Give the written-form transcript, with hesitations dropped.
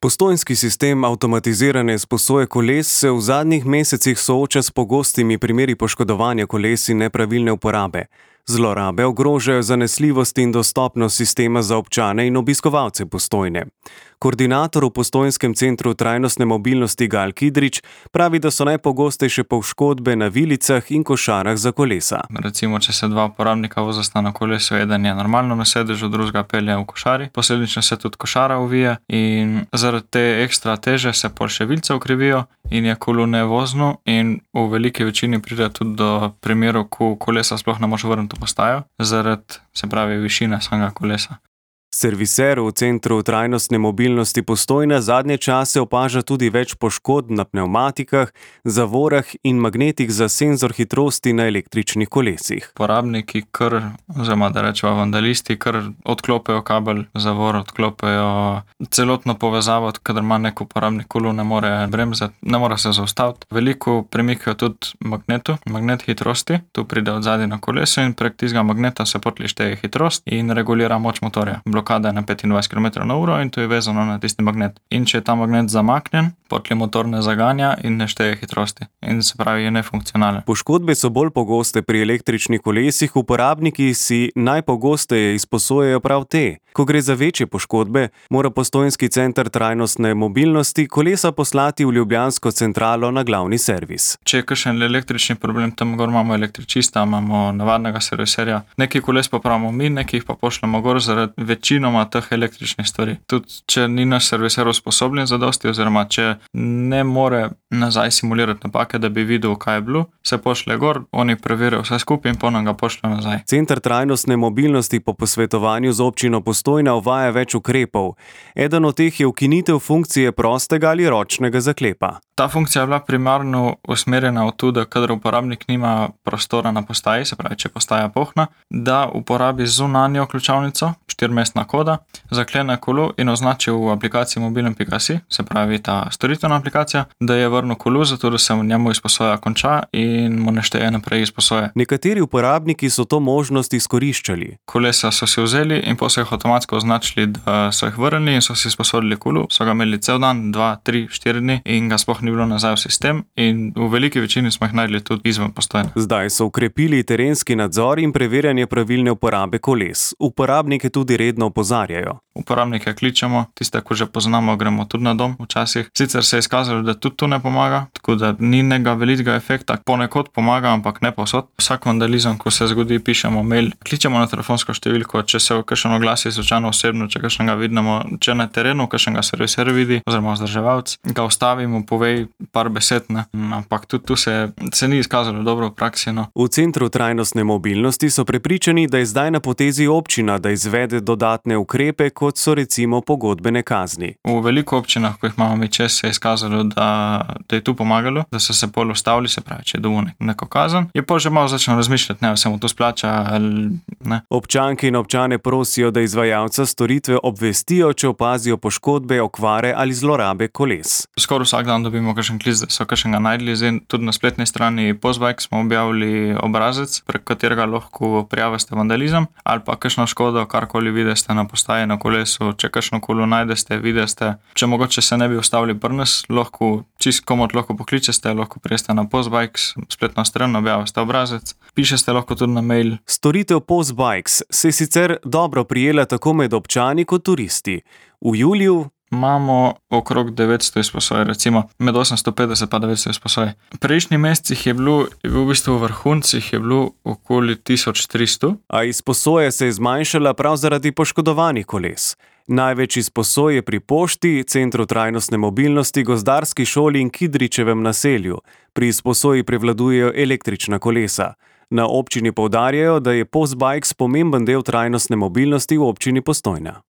Postojnski sistem avtomatizirane izposoje koles se v zadnjih mesecih sooča s pogostimi primeri poškodovanja koles in nepravilne uporabe. Zlorabe ogrožajo zanesljivost in dostopnost sistema za občane in obiskovalce Postojne. Koordinator v Postojnskem centru trajnostne mobilnosti Gal Kidrič pravi, da so najpogostejše poškodbe na vilicah in košarah za kolesa. Recimo, če se dva uporabnika vozita na kolesu, eden je normalno na sedežu, drugega pelje v košari, posledično se tudi košara ovije in zaradi te ekstra teže se pol še vilce ukrivijo in je kolo nevozno in v veliki večini pride tudi do primerov, ko kolesa sploh ne može vrniti v postajo, zaradi, se pravi, višine samega kolesa. Serviser v Centru trajnostne mobilnosti Postojna zadnje čase opaža tudi več poškodb na pnevmatikah, zavorah in magnetih za senzor hitrosti na električnih kolesih. Uporabniki oziroma da rečemo vandalisti, odklopijo kabel zavor, odklopijo celotno povezavo, kadar ima nek uporabnik kolo, ne more bremzati, ne more se zaustaviti. Veliko premikajo tudi magnet hitrosti, tu pride od zadaj na kolesu in prek tistega magneta se potli šteje hitrost in regulira moč motorja. Blokada je na 25 km/h in to je vezano na tisti magnet. In če je ta magnet zamaknjen, potli motor ne zaganja in ne šteje hitrosti. In se pravi, je nefunkcionalen. Poškodbe so bolj pogoste pri električnih kolesih, uporabniki si najpogosteje izposojajo prav te. Ko gre za večje poškodbe, mora Postojnski center trajnostne mobilnosti kolesa poslati v ljubljansko centralo na glavni servis. Če je kakšen električni problem, tam gor imamo električista, imamo navadnega serviserja. Nekaj koles popravimo mi, nekaj jih pa pošljemo gor zaradi večinoma teh električnih stvari. Tudi če ni naš serviser usposobljen zadosti, oziroma če ne more nazaj simulirati napake, da bi videl, kaj je bilo, se pošlje gor, oni preverijo vse skupaj in potem ga pošljejo nazaj. Center trajnostne mobilnosti po posvetovanju z občino Postojna uvaja več ukrepov. Eden od teh je ukinitev funkcije prostega ali ročnega zaklepa. Ta funkcija je bila primarno usmerjena v to, da kadar uporabnik nima prostora na postaji, se pravi, če postaja polna, da uporabi zunanjo ključavnico, 4-mestna koda, zaklene kolo in označi v aplikaciji mobilen.si, se pravi ta storitvena aplikacija, da je vrnil kolo, zato da se v njemu izposoja konča in mu ne šteje naprej izposoje. Nekateri uporabniki so to možnost izkoriščali. Kolesa so si vzeli in potem so jih avtomatsko označili, da so jih vrnili in so si izposodili kolo, so ga imeli cel dan, 2, 3, 4 dni in ga sploh ni bilo nazaj v sistem in v veliki večini smo jih najdli tudi izven Postojne. Zdaj so ukrepili terenski nadzor in preverjanje pravilne uporabe koles. Uporabnike tudi redno opozarjajo. Uporabnike kličemo, tiste, ko že poznamo, gremo tudi na dom včasih. Sicer se je izkazalo, da tudi to ne pomaga, tako da ni nekega velikega efekta. Ponekod pomaga, ampak ne povsod. Vsak vandalizem, ko se zgodi, pišemo mail, kličemo na telefonsko številko, če se kakšen oglasi slučajno osebno, če kakšnega vidimo, če na terenu kakšnega serviser vidi, oziroma vzdrževalec, ga ustavimo, povej par besed, ne. Ampak tudi tu se ni izkazalo dobro v praksi, no. V Centru trajnostne mobilnosti so prepričani, da je zdaj na potezi občina, da izvede dodatne ukrepe, kot so recimo pogodbene kazni. V veliko občinah, ko jih imamo mi čez, se je izkazalo, da je tu pomagalo, da so se pol ustavili, se pravi, če je dobil neko kazen, je pol že malo začel razmišljati, ne, se mu to splača ali ne. Občanke in občane prosijo, da izvajalca storitve obvestijo, če opazijo poškodbe, okvare ali zlorabe koles. Skoraj vsak dan dobimo kakšen klic, da so kakšnega najdli. Zdaj tudi na spletni strani Postbike smo objavili obrazec, prek katerega lahko prijavite vandalizem ali pa kakšno škodo, karkoli vidite na postaji, na kolesu, če kakšno kolo najdete, vidite. Če mogoče se ne bi ustavili pri nas, lahko čisto komot lahko pokličete, lahko prijeste na Postbikes, spletno stran, objavite obrazec, pišete lahko tudi na mail. Storitev Postbikes se je sicer dobro prijela tako med občani kot turisti. V juliju imamo okrog 900 izposoj, recimo med 850 pa 900 izposoj. V prejšnjih mesecih je bilo v bistvu v vrhuncih je bilo okoli 1300. A izposoja se je zmanjšala prav zaradi poškodovanih koles. Največ izposoj je pri pošti, Centru trajnostne mobilnosti, Gozdarski šoli in Kidričevem naselju. Pri izposoji prevladujejo električna kolesa. Na občini poudarjajo, da je Postbikes pomemben del trajnostne mobilnosti v občini Postojna.